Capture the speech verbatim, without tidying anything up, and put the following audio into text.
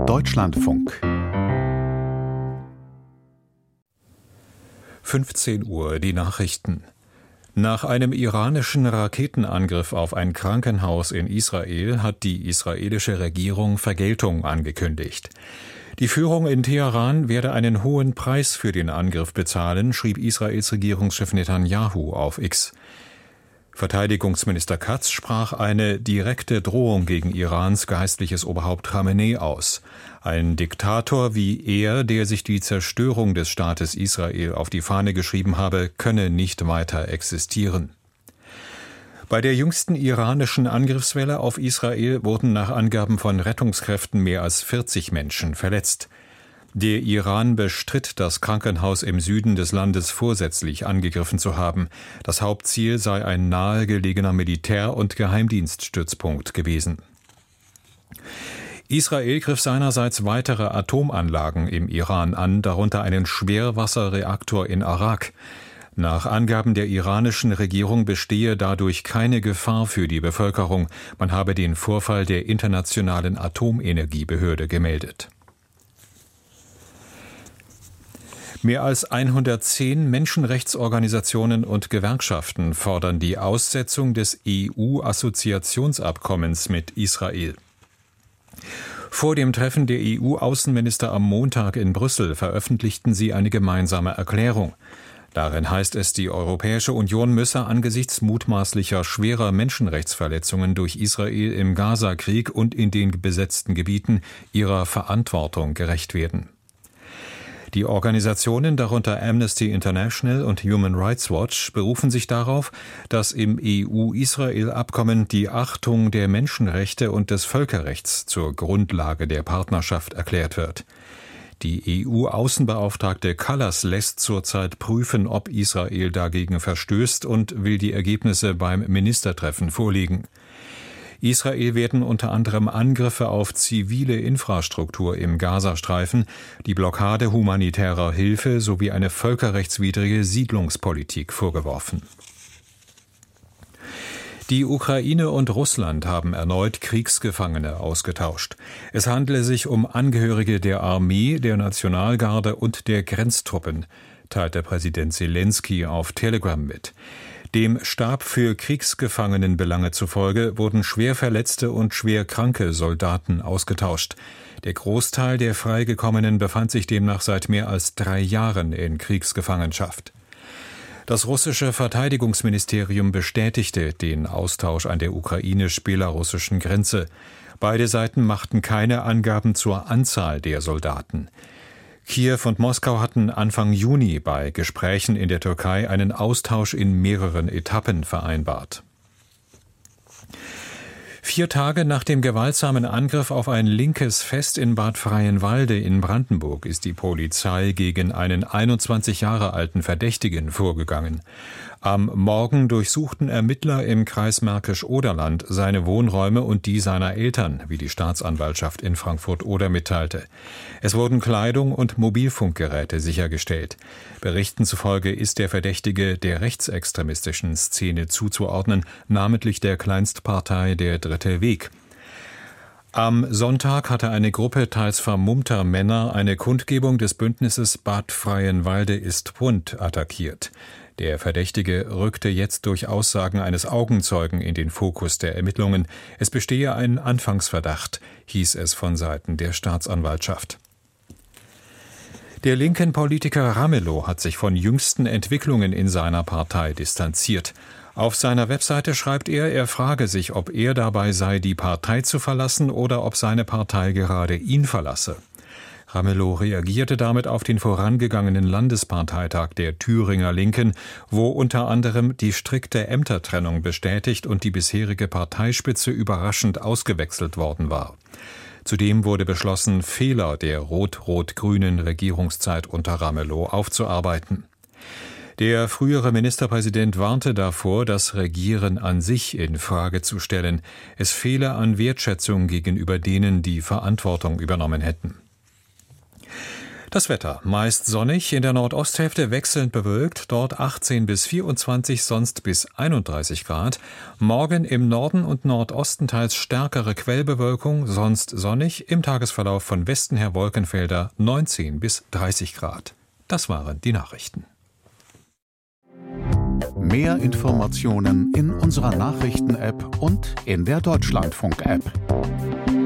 Deutschlandfunk. fünfzehn Uhr, die Nachrichten. Nach einem iranischen Raketenangriff auf ein Krankenhaus in Israel hat die israelische Regierung Vergeltung angekündigt. Die Führung in Teheran werde einen hohen Preis für den Angriff bezahlen, schrieb Israels Regierungschef Netanyahu auf X. Verteidigungsminister Katz sprach eine direkte Drohung gegen Irans geistliches Oberhaupt Khamenei aus. Ein Diktator wie er, der sich die Zerstörung des Staates Israel auf die Fahne geschrieben habe, könne nicht weiter existieren. Bei der jüngsten iranischen Angriffswelle auf Israel wurden nach Angaben von Rettungskräften mehr als vierzig Menschen verletzt. Der Iran bestritt, das Krankenhaus im Süden des Landes vorsätzlich angegriffen zu haben. Das Hauptziel sei ein nahegelegener Militär- und Geheimdienststützpunkt gewesen. Israel griff seinerseits weitere Atomanlagen im Iran an, darunter einen Schwerwasserreaktor in Arak. Nach Angaben der iranischen Regierung bestehe dadurch keine Gefahr für die Bevölkerung. Man habe den Vorfall der Internationalen Atomenergiebehörde gemeldet. Mehr als hundertzehn Menschenrechtsorganisationen und Gewerkschaften fordern die Aussetzung des E U-Assoziationsabkommens mit Israel. Vor dem Treffen der E U-Außenminister am Montag in Brüssel veröffentlichten sie eine gemeinsame Erklärung. Darin heißt es, die Europäische Union müsse angesichts mutmaßlicher schwerer Menschenrechtsverletzungen durch Israel im Gaza-Krieg und in den besetzten Gebieten ihrer Verantwortung gerecht werden. Die Organisationen, darunter Amnesty International und Human Rights Watch, berufen sich darauf, dass im E U-Israel-Abkommen die Achtung der Menschenrechte und des Völkerrechts zur Grundlage der Partnerschaft erklärt wird. Die E U-Außenbeauftragte Kallas lässt zurzeit prüfen, ob Israel dagegen verstößt und will die Ergebnisse beim Ministertreffen vorlegen. Israel werden unter anderem Angriffe auf zivile Infrastruktur im Gazastreifen, die Blockade humanitärer Hilfe sowie eine völkerrechtswidrige Siedlungspolitik vorgeworfen. Die Ukraine und Russland haben erneut Kriegsgefangene ausgetauscht. Es handele sich um Angehörige der Armee, der Nationalgarde und der Grenztruppen, teilte Präsident Selenskyj auf Telegram mit. Dem Stab für Kriegsgefangenenbelange zufolge wurden schwer verletzte und schwer kranke Soldaten ausgetauscht. Der Großteil der Freigekommenen befand sich demnach seit mehr als drei Jahren in Kriegsgefangenschaft. Das russische Verteidigungsministerium bestätigte den Austausch an der ukrainisch-belarussischen Grenze. Beide Seiten machten keine Angaben zur Anzahl der Soldaten. Kiew und Moskau hatten Anfang Juni bei Gesprächen in der Türkei einen Austausch in mehreren Etappen vereinbart. Vier Tage nach dem gewaltsamen Angriff auf ein linkes Fest in Bad Freienwalde in Brandenburg ist die Polizei gegen einen einundzwanzig Jahre alten Verdächtigen vorgegangen. Am Morgen durchsuchten Ermittler im Kreis Märkisch-Oderland seine Wohnräume und die seiner Eltern, wie die Staatsanwaltschaft in Frankfurt-Oder mitteilte. Es wurden Kleidung und Mobilfunkgeräte sichergestellt. Berichten zufolge ist der Verdächtige der rechtsextremistischen Szene zuzuordnen, namentlich der Kleinstpartei Der Dritte Weg. Am Sonntag hatte eine Gruppe teils vermummter Männer eine Kundgebung des Bündnisses Bad Freienwalde ist bunt attackiert. Der Verdächtige rückte jetzt durch Aussagen eines Augenzeugen in den Fokus der Ermittlungen. Es bestehe ein Anfangsverdacht, hieß es von Seiten der Staatsanwaltschaft. Der linken Politiker Ramelow hat sich von jüngsten Entwicklungen in seiner Partei distanziert. Auf seiner Webseite schreibt er, er frage sich, ob er dabei sei, die Partei zu verlassen oder ob seine Partei gerade ihn verlasse. Ramelow reagierte damit auf den vorangegangenen Landesparteitag der Thüringer Linken, wo unter anderem die strikte Ämtertrennung bestätigt und die bisherige Parteispitze überraschend ausgewechselt worden war. Zudem wurde beschlossen, Fehler der rot-rot-grünen Regierungszeit unter Ramelow aufzuarbeiten. Der frühere Ministerpräsident warnte davor, das Regieren an sich in Frage zu stellen. Es fehle an Wertschätzung gegenüber denen, die Verantwortung übernommen hätten. Das Wetter meist sonnig, in der Nordosthälfte wechselnd bewölkt, dort achtzehn bis vierundzwanzig, sonst bis einunddreißig Grad. Morgen im Norden und Nordosten teils stärkere Quellbewölkung, sonst sonnig, im Tagesverlauf von Westen her Wolkenfelder neunzehn bis dreißig Grad. Das waren die Nachrichten. Mehr Informationen in unserer Nachrichten-App und in der Deutschlandfunk-App.